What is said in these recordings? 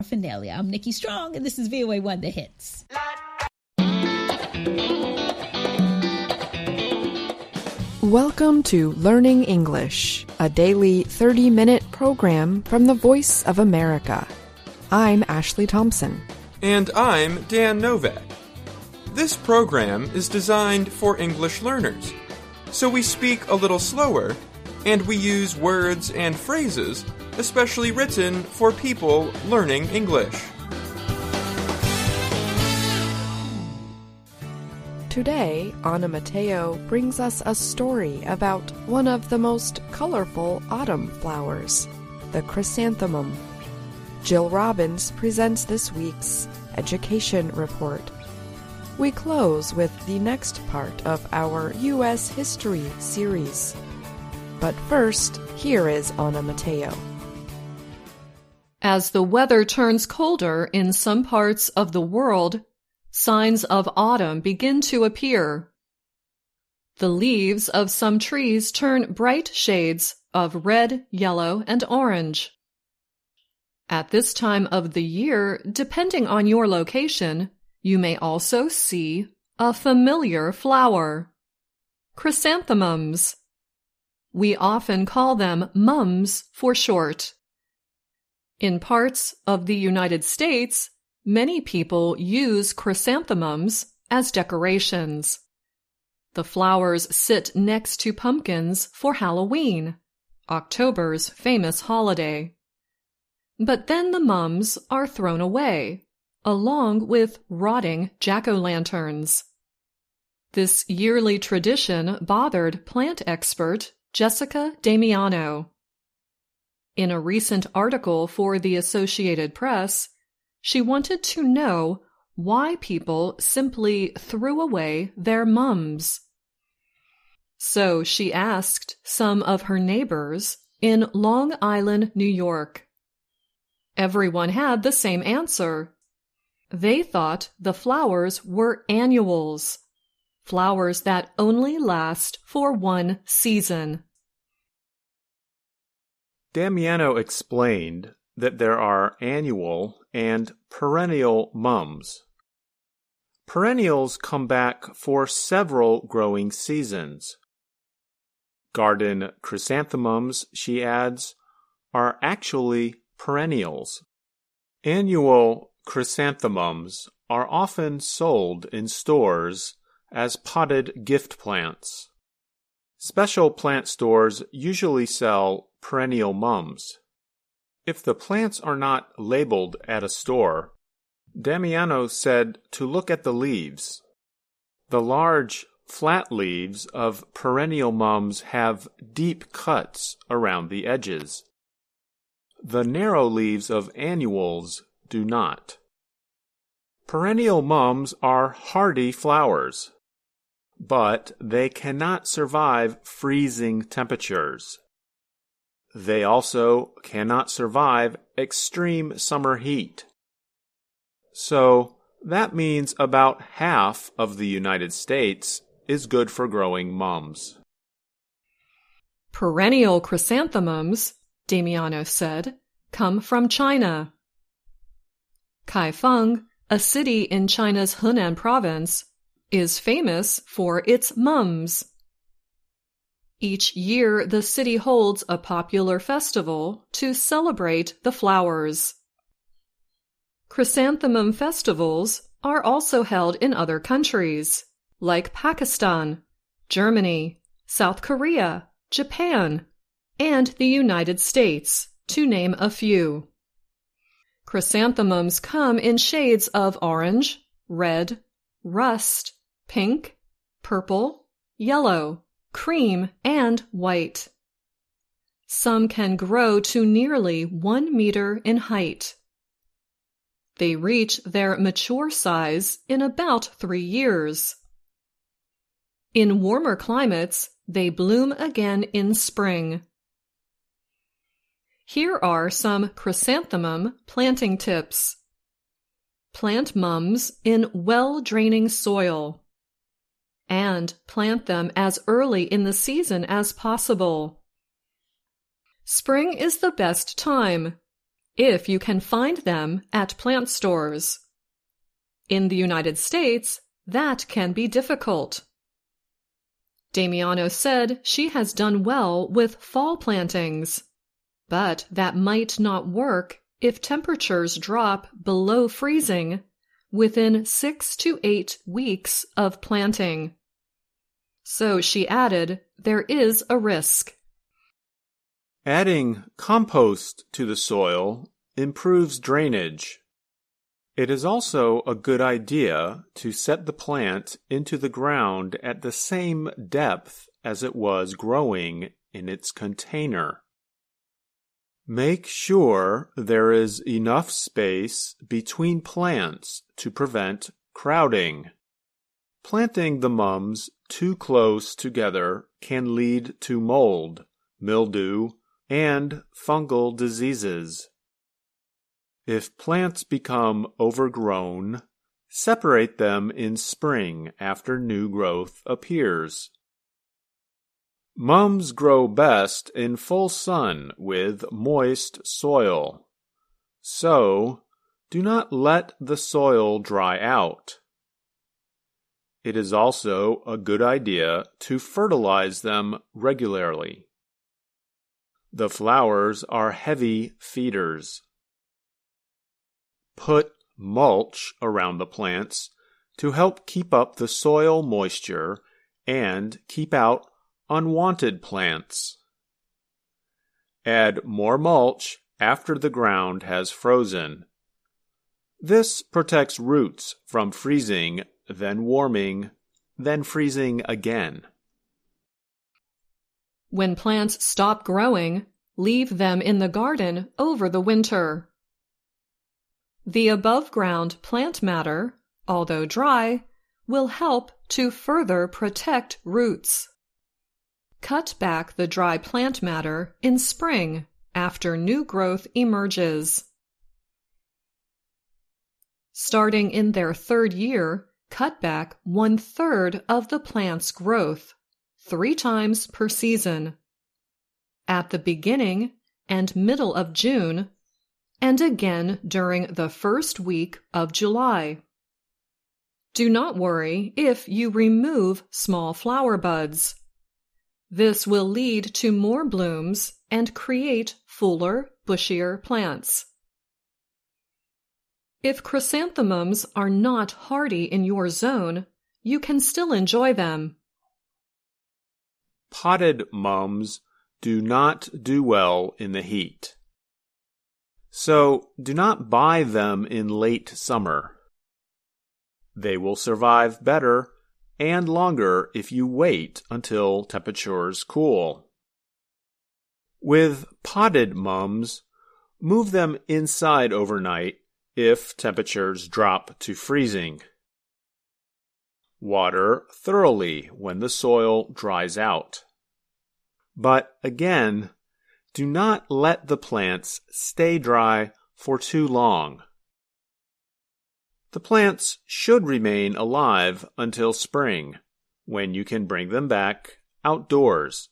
Paraphernalia. I'm Nikki Strong, and this is VOA1 The Hits. Welcome to Learning English, a daily 30-minute program from the Voice of America. I'm Ashley Thompson. And I'm Dan Novak. This program is designed for English learners, so we speak a little slower, and we use words and phrases especially written for people learning English. Today, Anna Mateo brings us a story about one of the most colorful autumn flowers, the chrysanthemum. Jill Robbins presents this week's Education Report. We close with the next part of our U.S. History series. But first, here is Anna Mateo. As the weather turns colder in some parts of the world, signs of autumn begin to appear. The leaves of some trees turn bright shades of red, yellow, and orange. At this time of the year, depending on your location, you may also see a familiar flower: chrysanthemums. We often call them mums for short. In parts of the United States, many people use chrysanthemums as decorations. The flowers sit next to pumpkins for Halloween, October's famous holiday. But then the mums are thrown away, along with rotting jack-o'-lanterns. This yearly tradition bothered plant expert Jessica Damiano. In a recent article for the Associated Press, she wanted to know why people simply threw away their mums. So she asked some of her neighbors in Long Island, New York. Everyone had the same answer. They thought the flowers were annuals, flowers that only last for one season. Damiano explained that there are annual and perennial mums. Perennials come back for several growing seasons. Garden chrysanthemums, she adds, are actually perennials. Annual chrysanthemums are often sold in stores as potted gift plants. Special plant stores usually sell perennial mums. If the plants are not labeled at a store, Damiano said to look at the leaves. The large, flat leaves of perennial mums have deep cuts around the edges. The narrow leaves of annuals do not. Perennial mums are hardy flowers, but they cannot survive freezing temperatures. They also cannot survive extreme summer heat. So that means about half of the United States is good for growing mums. Perennial chrysanthemums, Damiano said, come from China. Kaifeng, a city in China's Henan province, is famous for its mums. Each year, the city holds a popular festival to celebrate the flowers. Chrysanthemum festivals are also held in other countries, like Pakistan, Germany, South Korea, Japan, and the United States, to name a few. Chrysanthemums come in shades of orange, red, rust, pink, purple, yellow, cream, and white. Some can grow to nearly 1 meter in height. They reach their mature size in about 3 years. In warmer climates, they bloom again in spring. Here are some chrysanthemum planting tips. Plant mums in well-draining soil, and plant them as early in the season as possible. Spring is the best time. if you can find them at plant stores. In the United States, that can be difficult. Damiano said she has done well with fall plantings, but that might not work if temperatures drop below freezing within 6 to 8 weeks of planting. So she added, there is a risk. Adding compost to the soil improves drainage. It is also a good idea to set the plant into the ground at the same depth as it was growing in its container. Make sure there is enough space between plants to prevent crowding. Planting the mums too close together can lead to mold, mildew, and fungal diseases. If plants become overgrown, separate them in spring after new growth appears. Mums grow best in full sun with moist soil. So, do not let the soil dry out. It is also a good idea to fertilize them regularly. The flowers are heavy feeders. Put mulch around the plants to help keep up the soil moisture and keep out unwanted plants. Add more mulch after the ground has frozen. This protects roots from freezing, then warming, then freezing again. When plants stop growing, leave them in the garden over the winter. The above-ground plant matter, although dry, will help to further protect roots. Cut back the dry plant matter in spring after new growth emerges. Starting in their 3rd year, cut back 1/3 of the plant's growth, 3 times per season. At the beginning and middle of June, and again during the 1st week of July. Do not worry if you remove small flower buds. This will lead to more blooms and create fuller, bushier plants. If chrysanthemums are not hardy in your zone, you can still enjoy them. Potted mums do not do well in the heat. So do not buy them in late summer. They will survive better and longer if you wait until temperatures cool. With potted mums, move them inside overnight if temperatures drop to freezing. Water thoroughly when the soil dries out. But again, do not let the plants stay dry for too long. The plants should remain alive until spring, when you can bring them back outdoors.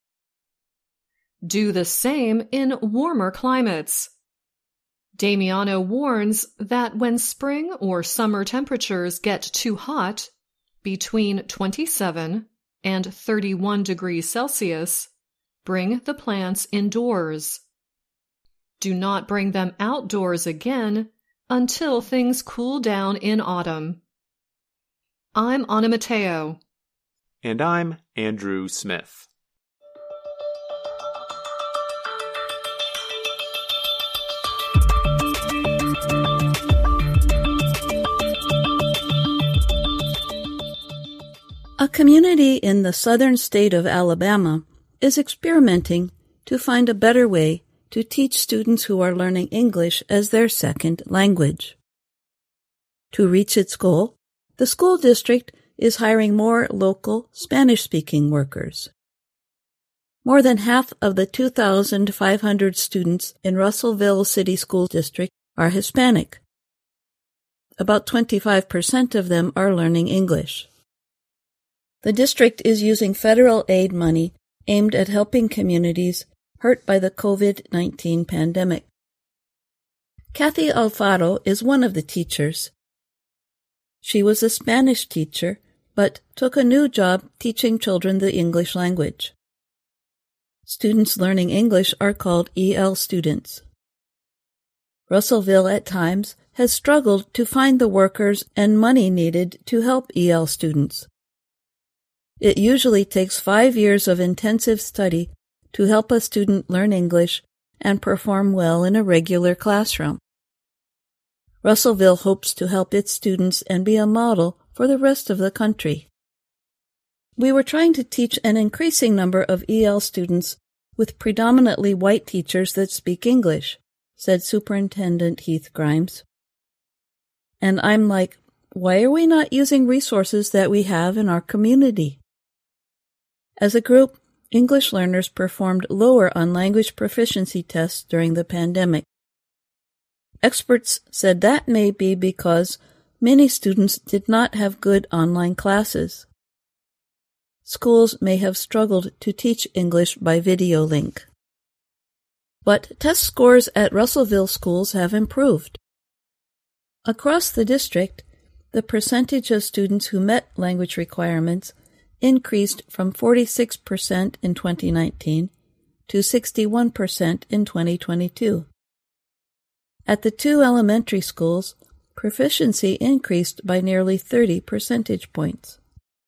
Do the same in warmer climates. Damiano warns that when spring or summer temperatures get too hot, between 27 and 31 degrees Celsius, bring the plants indoors. Do not bring them outdoors again until things cool down in autumn. I'm Anna Matteo. And I'm Andrew Smith. A community in the southern state of Alabama is experimenting to find a better way to teach students who are learning English as their second language. To reach its goal, the school district is hiring more local Spanish-speaking workers. More than half of the 2,500 students in Russellville City School District are Hispanic. About 25% of them are learning English. The district is using federal aid money aimed at helping communities hurt by the COVID-19 pandemic. Kathy Alfaro is one of the teachers. She was a Spanish teacher, but took a new job teaching children the English language. Students learning English are called EL students. Russellville at times has struggled to find the workers and money needed to help EL students. It usually takes 5 years of intensive study to help a student learn English and perform well in a regular classroom. Russellville hopes to help its students and be a model for the rest of the country. We were trying to teach an increasing number of EL students with predominantly white teachers that speak English, said Superintendent Heath Grimes. And I'm like, why are we not using resources that we have in our community? As a group, English learners performed lower on language proficiency tests during the pandemic. Experts said that may be because many students did not have good online classes. Schools may have struggled to teach English by video link. But test scores at Russellville schools have improved. Across the district, the percentage of students who met language requirements increased from 46% in 2019 to 61% in 2022. At the 2 elementary schools, proficiency increased by nearly 30 percentage points.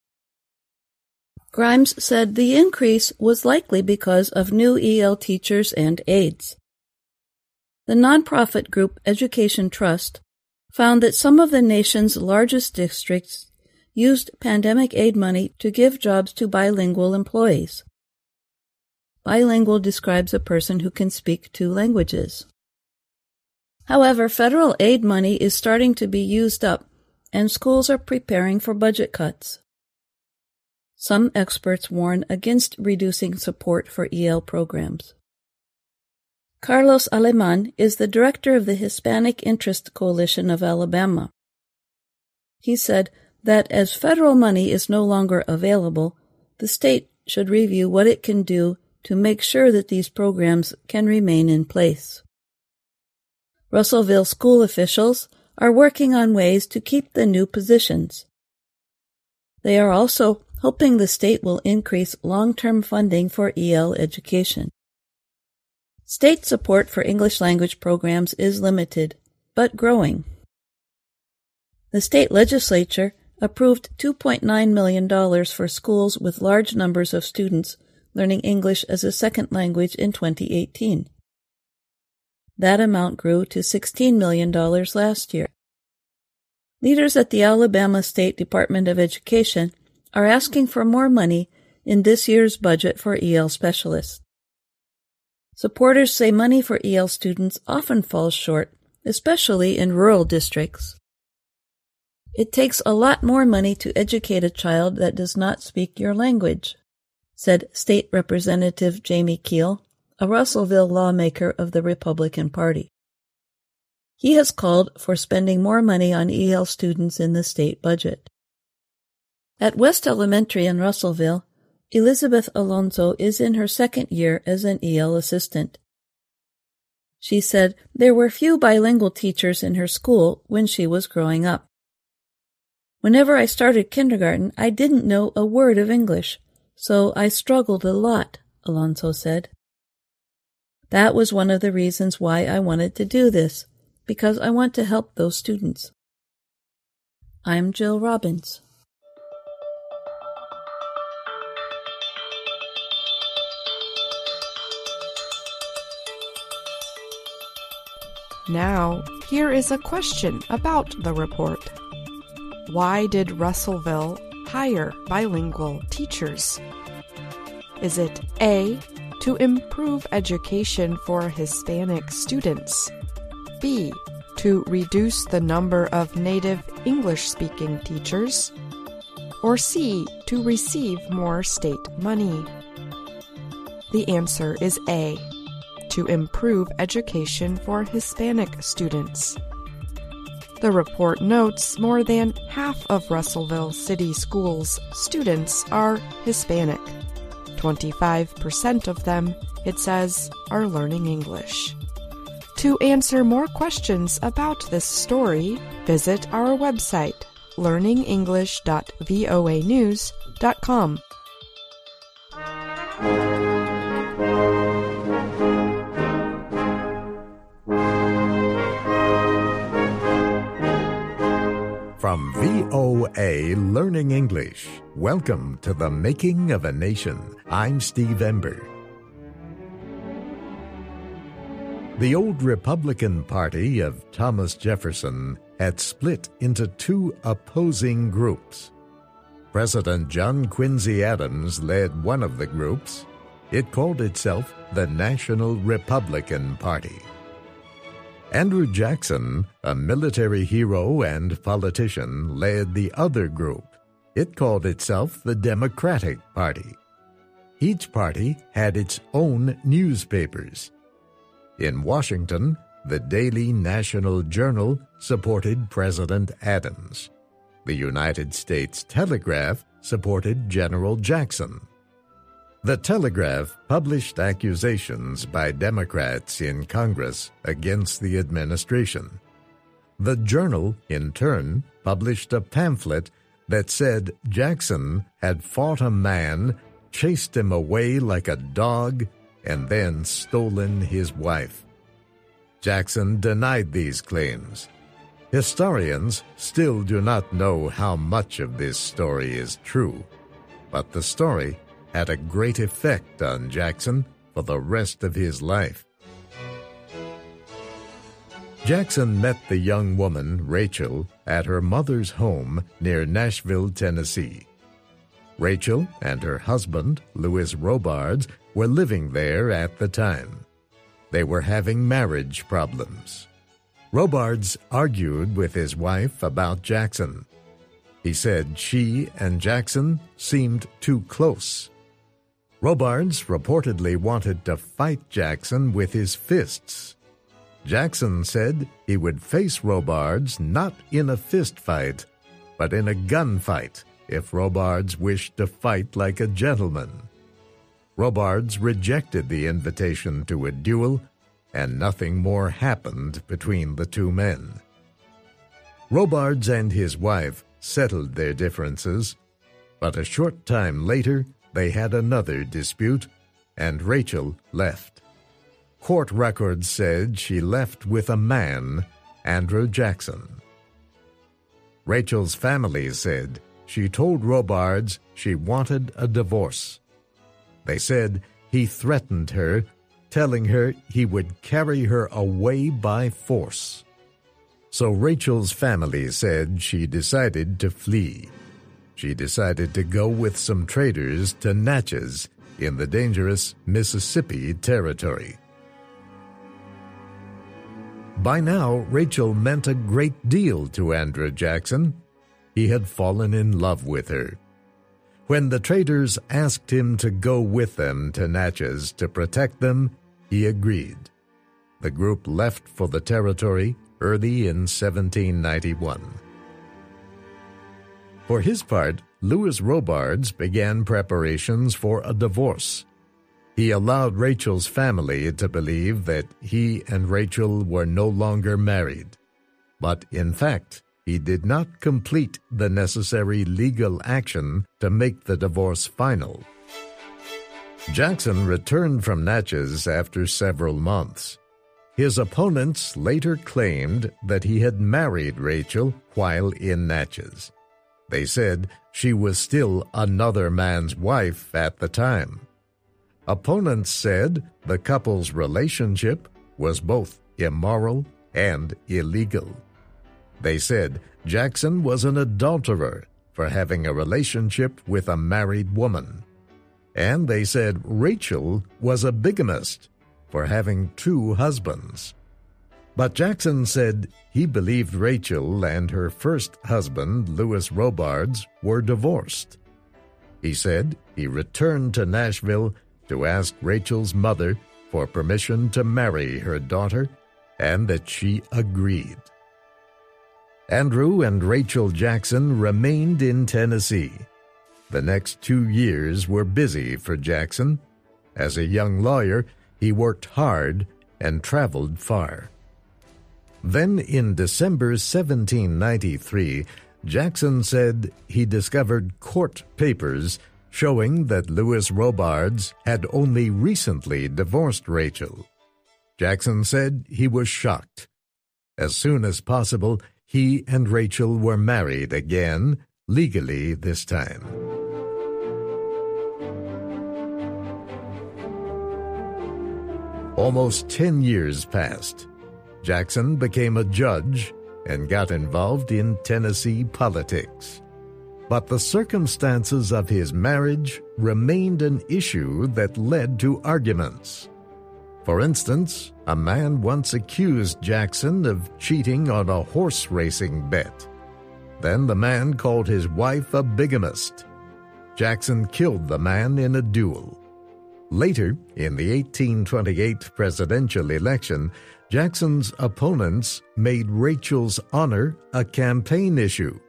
Grimes said the increase was likely because of new EL teachers and aides. The nonprofit group Education Trust found that some of the nation's largest districts used pandemic aid money to give jobs to bilingual employees. Bilingual describes a person who can speak 2 languages. However, federal aid money is starting to be used up, and schools are preparing for budget cuts. Some experts warn against reducing support for EL programs. Carlos Aleman is the director of the Hispanic Interest Coalition of Alabama. He said that as federal money is no longer available, the state should review what it can do to make sure that these programs can remain in place. Russellville school officials are working on ways to keep the new positions. They are also hoping the state will increase long-term funding for EL education. State support for English language programs is limited, but growing. The state legislature approved $2.9 million for schools with large numbers of students learning English as a second language in 2018. That amount grew to $16 million last year. Leaders at the Alabama State Department of Education are asking for more money in this year's budget for EL specialists. Supporters say money for EL students often falls short, especially in rural districts. It takes a lot more money to educate a child that does not speak your language, said State Representative Jamie Keel, a Russellville lawmaker of the Republican Party. He has called for spending more money on EL students in the state budget. At West Elementary in Russellville, Elizabeth Alonso is in her second year as an EL assistant. She said there were few bilingual teachers in her school when she was growing up. Whenever I started kindergarten, I didn't know a word of English, so I struggled a lot, Alonso said. That was one of the reasons why I wanted to do this, because I want to help those students. I'm Jill Robbins. Now, here is a question about the report. Why did Russellville hire bilingual teachers? Is it A, to improve education for Hispanic students, B, to reduce the number of native English-speaking teachers, or C, to receive more state money? The answer is A, to improve education for Hispanic students. The report notes more than half of Russellville City Schools' students are Hispanic. 25% of them, it says, are learning English. To answer more questions about this story, visit our website, learningenglish.voanews.com. From VOA Learning English, welcome to the Making of a Nation. I'm Steve Ember. The old Republican Party of Thomas Jefferson had split into two opposing groups. President John Quincy Adams led one of the groups. It called itself the National Republican Party. Andrew Jackson, a military hero and politician, led the other group. It called itself the Democratic Party. Each party had its own newspapers. In Washington, the Daily National Journal supported President Adams. The United States Telegraph supported General Jackson. The Telegraph published accusations by Democrats in Congress against the administration. The Journal, in turn, published a pamphlet that said Jackson had fought a man, chased him away like a dog, and then stolen his wife. Jackson denied these claims. Historians still do not know how much of this story is true, but the story had a great effect on Jackson for the rest of his life. Jackson met the young woman, Rachel, at her mother's home near Nashville, Tennessee. Rachel and her husband, Louis Robards, were living there at the time. They were having marriage problems. Robards argued with his wife about Jackson. He said she and Jackson seemed too close. Robards reportedly wanted to fight Jackson with his fists. Jackson said he would face Robards not in a fist fight, but in a gunfight if Robards wished to fight like a gentleman. Robards rejected the invitation to a duel, and nothing more happened between the two men. Robards and his wife settled their differences, but a short time later they had another dispute, and Rachel left. Court records said she left with a man, Andrew Jackson. Rachel's family said she told Robards she wanted a divorce. They said he threatened her, telling her he would carry her away by force. So Rachel's family said she decided to flee. She decided to go with some traders to Natchez in the dangerous Mississippi Territory. By now, Rachel meant a great deal to Andrew Jackson. He had fallen in love with her. When the traders asked him to go with them to Natchez to protect them, he agreed. The group left for the territory early in 1791. For his part, Louis Robards began preparations for a divorce. He allowed Rachel's family to believe that he and Rachel were no longer married. But in fact, he did not complete the necessary legal action to make the divorce final. Jackson returned from Natchez after several months. His opponents later claimed that he had married Rachel while in Natchez. They said she was still another man's wife at the time. Opponents said the couple's relationship was both immoral and illegal. They said Jackson was an adulterer for having a relationship with a married woman. And they said Rachel was a bigamist for having two husbands. But Jackson said he believed Rachel and her first husband, Louis Robards, were divorced. He said he returned to Nashville to ask Rachel's mother for permission to marry her daughter, and that she agreed. Andrew and Rachel Jackson remained in Tennessee. The next 2 years were busy for Jackson. As a young lawyer, he worked hard and traveled far. Then in December 1793, Jackson said he discovered court papers showing that Louis Robards had only recently divorced Rachel. Jackson said he was shocked. As soon as possible, he and Rachel were married again, legally this time. Almost 10 years passed. Jackson became a judge and got involved in Tennessee politics. But the circumstances of his marriage remained an issue that led to arguments. For instance, a man once accused Jackson of cheating on a horse racing bet. Then the man called his wife a bigamist. Jackson killed the man in a duel. Later, in the 1828 presidential election, Jackson's opponents made Rachel's honor a campaign issue.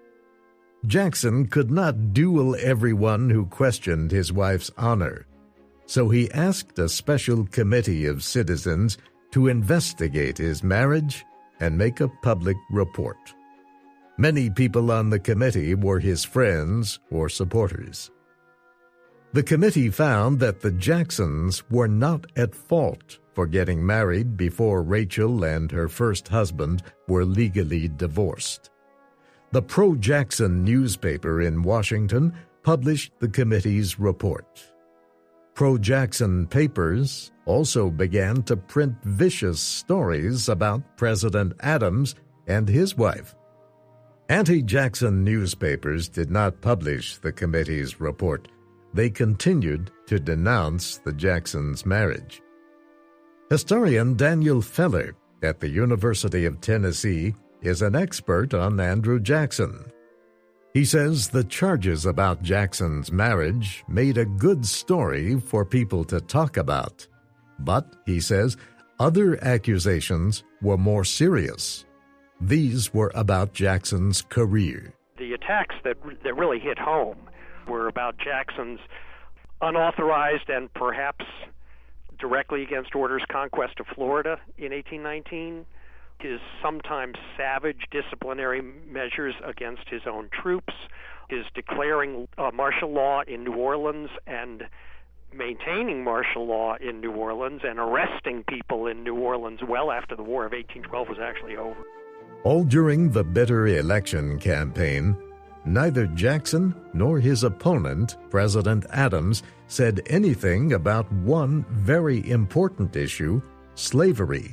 Jackson could not duel everyone who questioned his wife's honor, so he asked a special committee of citizens to investigate his marriage and make a public report. Many people on the committee were his friends or supporters. The committee found that the Jacksons were not at fault for getting married before Rachel and her first husband were legally divorced. The pro-Jackson newspaper in Washington published the committee's report. Pro-Jackson papers also began to print vicious stories about President Adams and his wife. Anti-Jackson newspapers did not publish the committee's report. They continued to denounce the Jacksons' marriage. Historian Daniel Feller at the University of Tennessee is an expert on Andrew Jackson. He says the charges about Jackson's marriage made a good story for people to talk about. But, he says, other accusations were more serious. These were about Jackson's career. The attacks that really hit home were about Jackson's unauthorized and perhaps directly against orders conquest of Florida in 1819, his sometimes savage disciplinary measures against his own troops, his declaring martial law in New Orleans and maintaining martial law in New Orleans and arresting people in New Orleans well after the War of 1812 was actually over. All during the bitter election campaign, neither Jackson nor his opponent, President Adams, said anything about one very important issue, slavery.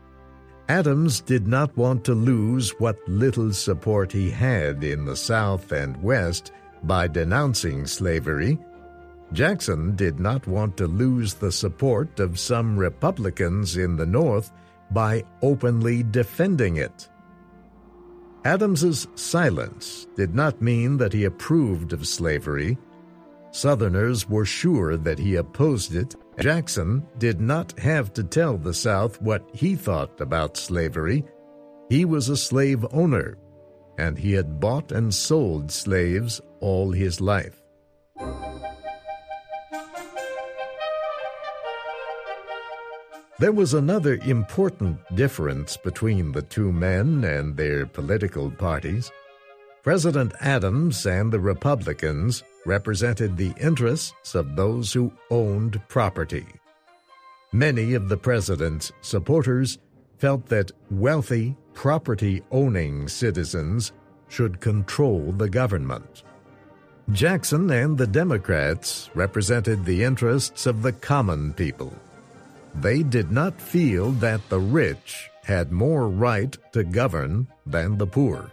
Adams did not want to lose what little support he had in the South and West by denouncing slavery. Jackson did not want to lose the support of some Republicans in the North by openly defending it. Adams's silence did not mean that he approved of slavery. Southerners were sure that he opposed it. Jackson did not have to tell the South what he thought about slavery. He was a slave owner, and he had bought and sold slaves all his life. There was another important difference between the two men and their political parties. President Adams and the Republicans represented the interests of those who owned property. Many of the president's supporters felt that wealthy, property-owning citizens should control the government. Jackson and the Democrats represented the interests of the common people. They did not feel that the rich had more right to govern than the poor.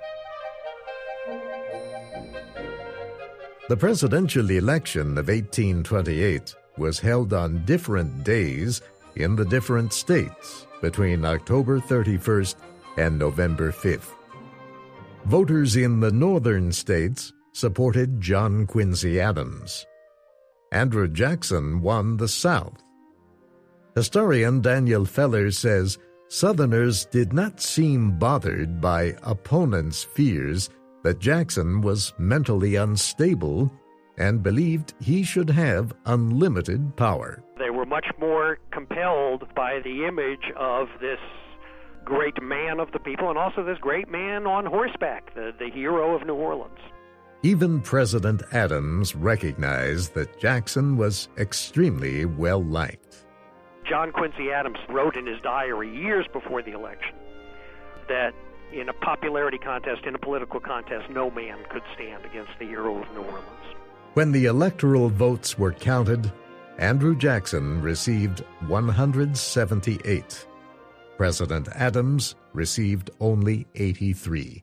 The presidential election of 1828 was held on different days in the different states between October 31st and November 5th. Voters in the northern states supported John Quincy Adams. Andrew Jackson won the South. Historian Daniel Feller says Southerners did not seem bothered by opponents' fears that Jackson was mentally unstable and believed he should have unlimited power. They were much more compelled by the image of this great man of the people and also this great man on horseback, the hero of New Orleans. Even President Adams recognized that Jackson was extremely well-liked. John Quincy Adams wrote in his diary years before the election that in a popularity contest, in a political contest, no man could stand against the hero of New Orleans. When the electoral votes were counted, Andrew Jackson received 178. President Adams received only 83.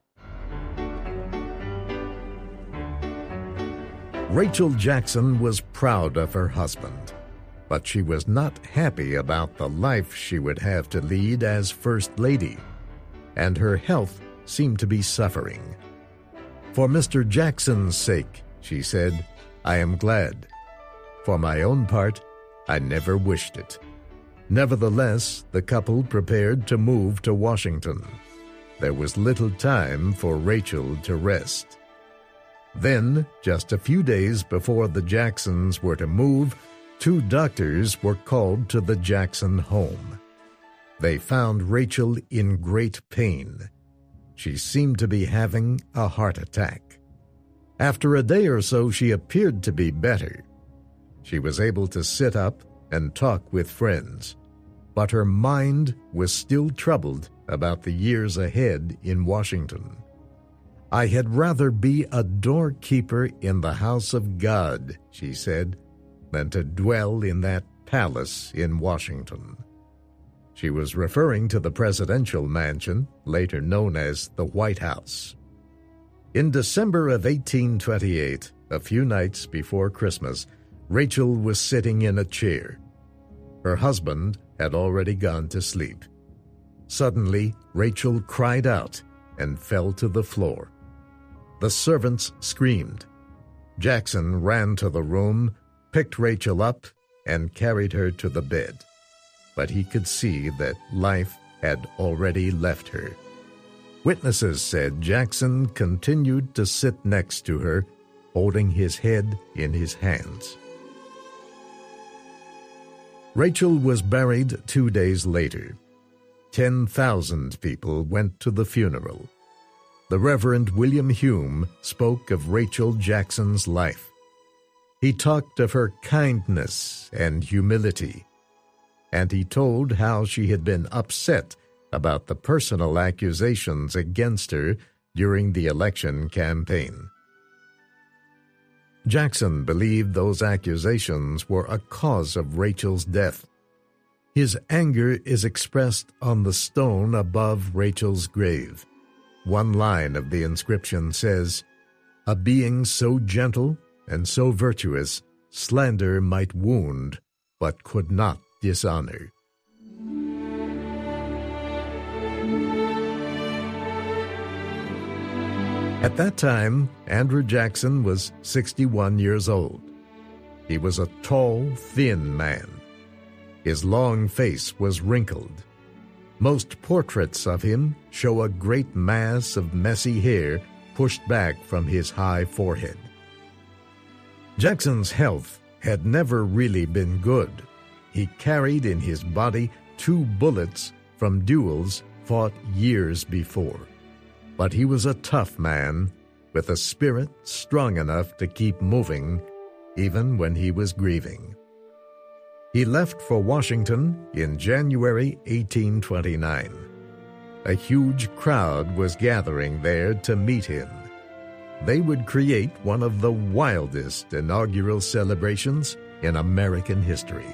Rachel Jackson was proud of her husband, but she was not happy about the life she would have to lead as First Lady, and her health seemed to be suffering. For Mr. Jackson's sake, she said, I am glad. For my own part, I never wished it. Nevertheless, the couple prepared to move to Washington. There was little time for Rachel to rest. Then, just a few days before the Jacksons were to move, 2 doctors were called to the Jackson home. They found Rachel in great pain. She seemed to be having a heart attack. After a day or so, she appeared to be better. She was able to sit up and talk with friends, but her mind was still troubled about the years ahead in Washington. I had rather be a doorkeeper in the house of God, she said, than to dwell in that palace in Washington. She was referring to the presidential mansion, later known as the White House. In December of 1828, a few nights before Christmas, Rachel was sitting in a chair. Her husband had already gone to sleep. Suddenly, Rachel cried out and fell to the floor. The servants screamed. Jackson ran to the room, picked Rachel up, and carried her to the bed. But he could see that life had already left her. Witnesses said Jackson continued to sit next to her, holding his head in his hands. Rachel was buried 2 days later. 10,000 people went to the funeral. The Reverend William Hume spoke of Rachel Jackson's life. He talked of her kindness and humility, and he told how she had been upset about the personal accusations against her during the election campaign. Jackson believed those accusations were a cause of Rachel's death. His anger is expressed on the stone above Rachel's grave. One line of the inscription says, "A being so gentle and so virtuous, slander might wound, but could not dishonor." At that time, Andrew Jackson was 61 years old. He was a tall, thin man. His long face was wrinkled. Most portraits of him show a great mass of messy hair pushed back from his high forehead. Jackson's health had never really been good. He carried in his body 2 bullets from duels fought years before. But he was a tough man, with a spirit strong enough to keep moving, even when he was grieving. He left for Washington in January 1829. A huge crowd was gathering there to meet him. They would create one of the wildest inaugural celebrations in American history.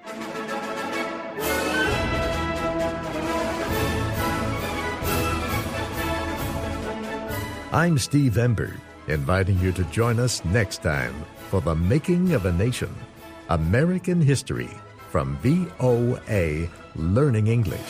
I'm Steve Ember, inviting you to join us next time for The Making of a Nation, American History from VOA Learning English.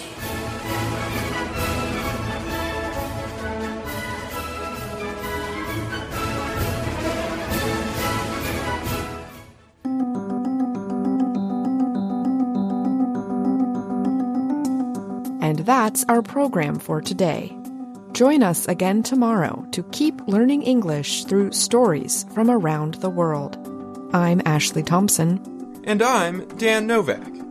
And that's our program for today. Join us again tomorrow to keep learning English through stories from around the world. I'm Ashley Thompson. And I'm Dan Novak.